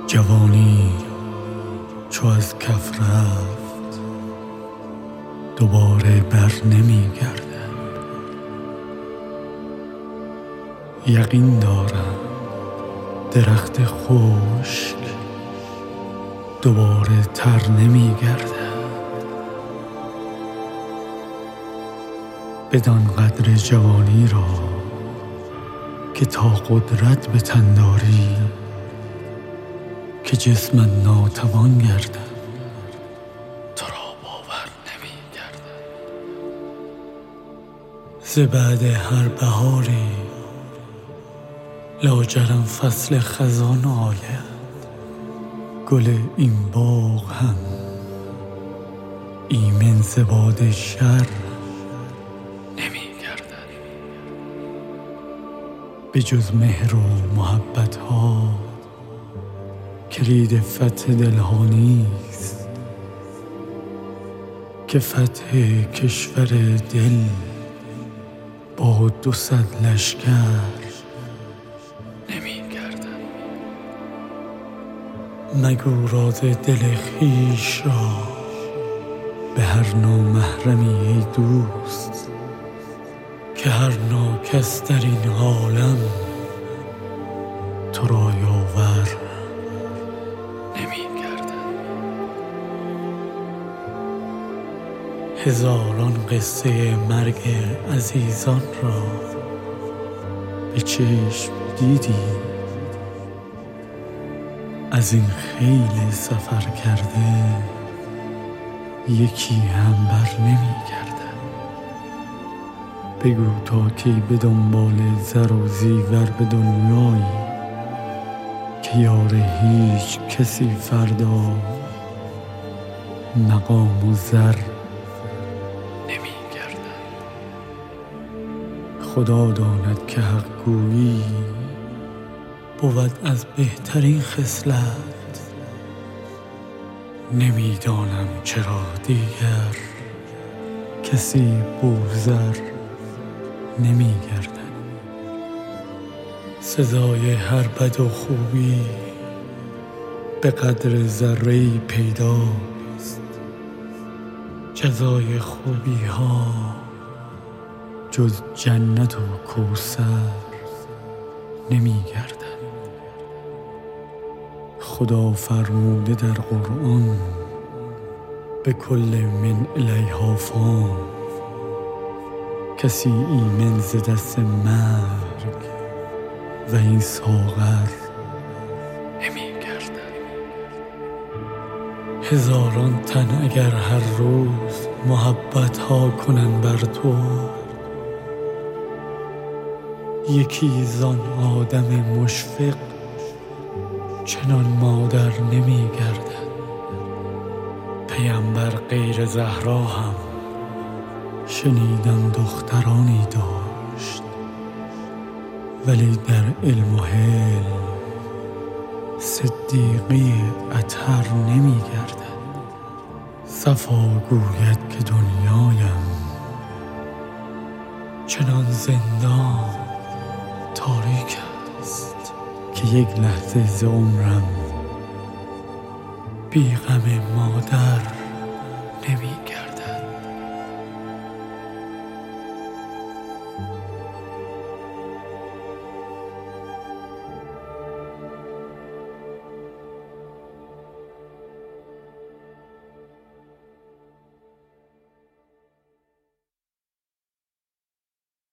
جوانی چو از کف رفت دوباره بر نمی گردد. یقین دارم درخت خشک دوباره تر نمی گردد. بدان قدر جوانی را که تا قدرت به تن داری که جسمت ناتوان گردد تو را باور نمی گردد. ز بعد هر بهاری لاجرم فصل خزان آید. گل این باغ هم ایمن ز باد شر نمی گردد. به جز مهر و محبت ها کلید فتح دلها نیست، که فتح کشور دل با 200 لشکر نمی گردد. مگو راز دل خویش را به هر نامحرمی ای دوست، که هر ناکس در این عالم تو را یاور نمی گردد. هزاران قصه مرگ عزیزان را به چشم دیدی، از این خیل سفر کرده یکی هم بر نمی گردد. بگو تا کی به دنبال زر و زیور به دنیایی که یار هیچ کسی فردا مقام و زر نمی گردد. خدا داند که حق گویی بود از بهترین خصلت. نمیدانم چرا دیگر کسی بوزر نمی گردد. سزای هر بد و خوبی به قدر ذره‌ای پیداست. جزای خوبی ها جز جنت و کوثر نمی گردد. خدا فرموده در قرآن به کل من الیها فان، کسی ایمن ز دست مرگ و این ساغر نمی گردد. هزاران تن اگر هر روز محبت ها کنن بر تو، یکی زان آدم مشفق چنان مادر نمی گردد. پیامبر غیر زهرا هم شنیدم دخترانی داشت، ولی در علم و حلم صدیقی اطهر نمی گردد. صفا گوید که دنیایم چنان زندان تاریک است که یک لحظه ز عمرم بی غم مادر نمی گردد.